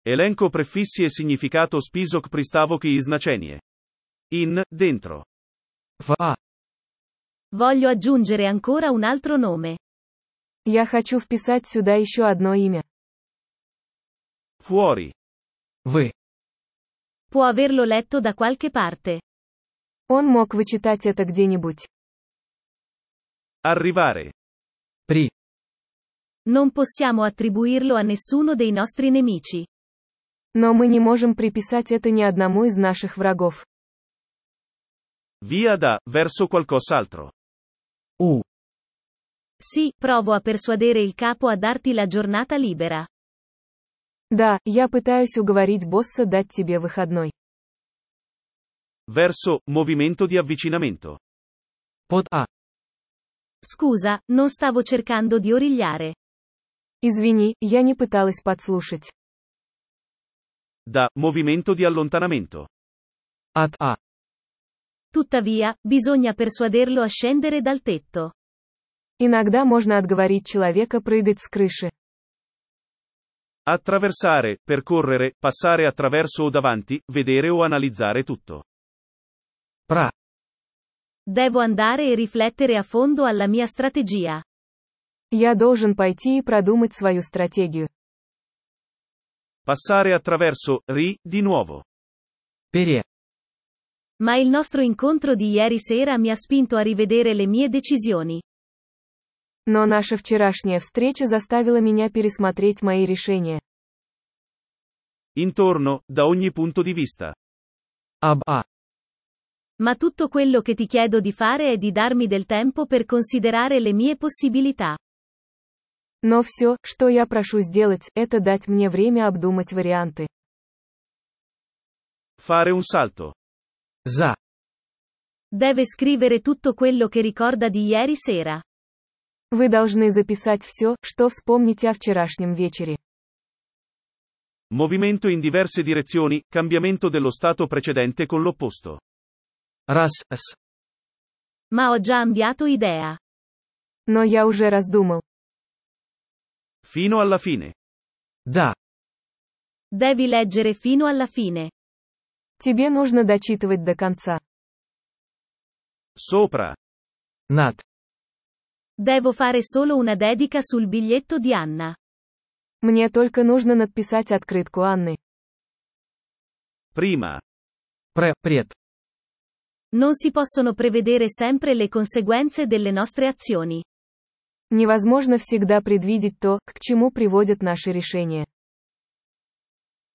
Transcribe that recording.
Elenco prefissi e significato spisok pristavok i znaczenie. In, dentro. В. Voglio aggiungere ancora un altro nome. Я хочу вписать сюда еще одно имя. Fuori. Вы. Può averlo letto da qualche parte. Он мог вычитать это где-нибудь. Arrivare. При. Non possiamo attribuirlo a nessuno dei nostri nemici. Но мы не можем приписать это ни одному из наших врагов. Via da, verso qualcos'altro. У. Sì, provo a persuadere il capo a darti la giornata libera. Да, я пытаюсь уговорить босса дать тебе выходной. Verso, movimento di avvicinamento. Под А. Scusa, non stavo cercando di origliare. Извини, я не пыталась подслушать. Da, movimento di allontanamento. От А. Tuttavia, bisogna persuaderlo a scendere dal tetto. Иногда можно отговорить человека прыгать с крыши. Attraversare, percorrere, passare attraverso o davanti, vedere o analizzare tutto. Про. Devo andare e riflettere a fondo alla mia strategia. Я должен пойти и продумать свою стратегию. Passare attraverso, di nuovo. Пере. Ma il nostro incontro di ieri sera mi ha spinto a rivedere le mie decisioni. Но наша вчерашняя встреча заставила меня пересмотреть мои решения. Intorno, da ogni punto di vista. Об А. Ma tutto quello che ti chiedo di fare è di darmi del tempo per considerare le mie possibilità. Но все, что я прошу сделать, это дать мне время обдумать варианты. Fare un salto. За. Deve scrivere tutto quello che ricorda di ieri sera. Вы должны записать все, что вспомните о вчерашнем вечере. Movimento in diverse direzioni, cambiamento dello stato precedente con l'opposto. Раз. С. Ma ho già cambiato idea. Но я уже раздумал. Fino alla fine. Да. Devi leggere fino alla fine. Тебе нужно дочитывать до конца. Sopra. Над. Devo fare solo una dedica sul biglietto di Anna. Мне только нужно надписать открытку Анны. Prima. Пред. Non si possono prevedere sempre le conseguenze delle nostre azioni. Невозможно всегда предвидеть то, к чему приводят наши решения.